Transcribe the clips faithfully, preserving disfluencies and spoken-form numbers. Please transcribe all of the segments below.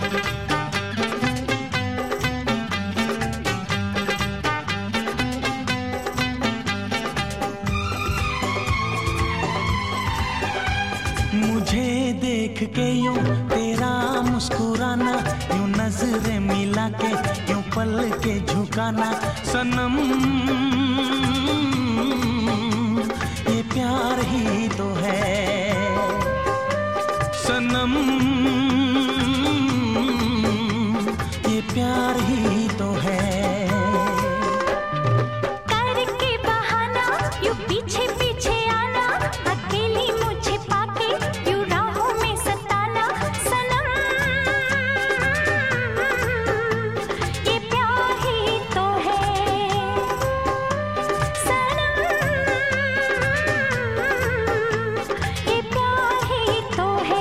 मुझे देख के यूं तेरा मुस्कुराना, यूं नजरें मिला के यूं पल के झुकाना, सनम ये प्यार ही तो है, सनम ये प्यार ही तो है। करके बहाना यूं पीछे पीछे आना, अकेली मुझे पाके यूं राहों में सताना, सनम ये प्यार ही तो है, सनम ये प्यार ही तो है।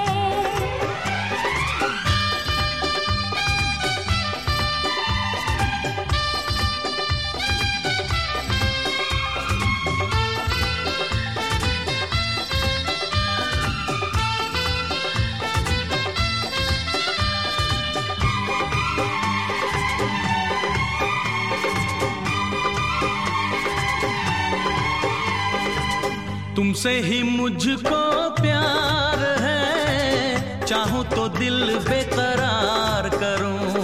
तुमसे ही मुझको प्यार है, चाहूं तो दिल बेकरार करूं,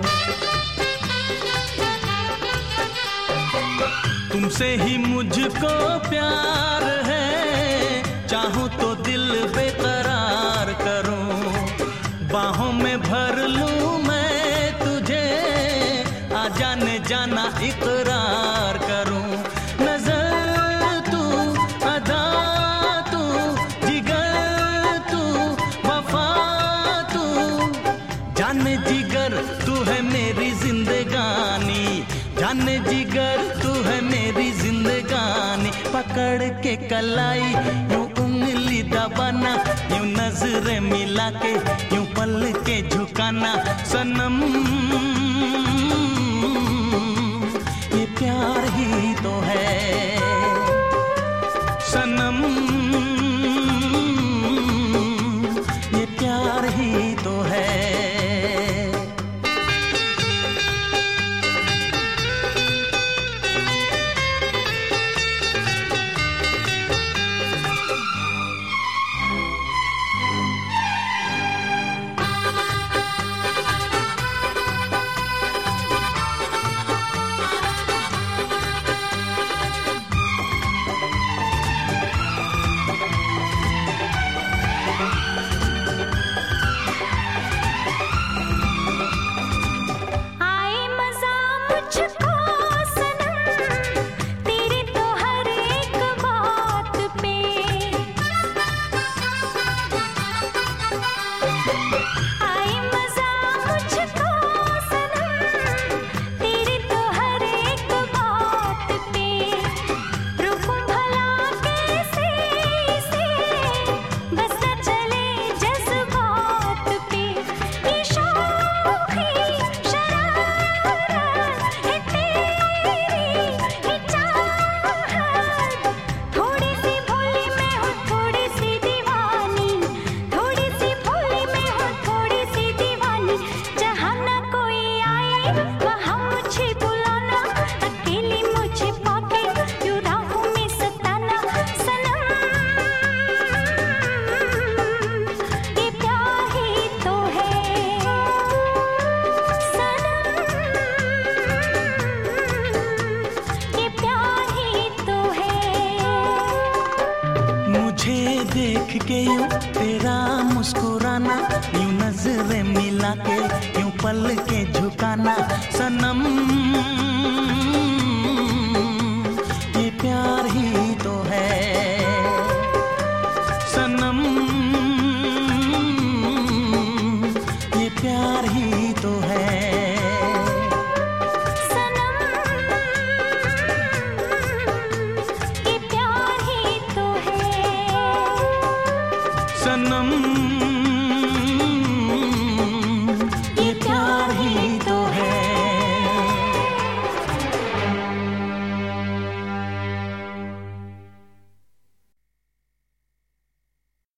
तुमसे ही मुझको प्यार है, चाहूं तो दिल बेकरार करूं, बाहों में भर लूं मैं तुझे, आ जाने जाना इकरार करूं, नजर तू, अदा तू, जिगर तू, वफा तू, जाने जिगर तू है मेरी जिंदगानी, जाने जिगर तू है मेरी जिंदगानी, पकड़ के कलाई यूं उंगली दबाना, यूं नजरें मिला के यूं पल के झुकाना, सनम ये प्यार ही तो है, सनम ये प्यार ही तो है। देख के यूं तेरा मुस्कुराना, यूं नजरें मिला के यूं पल के झुकाना, सनम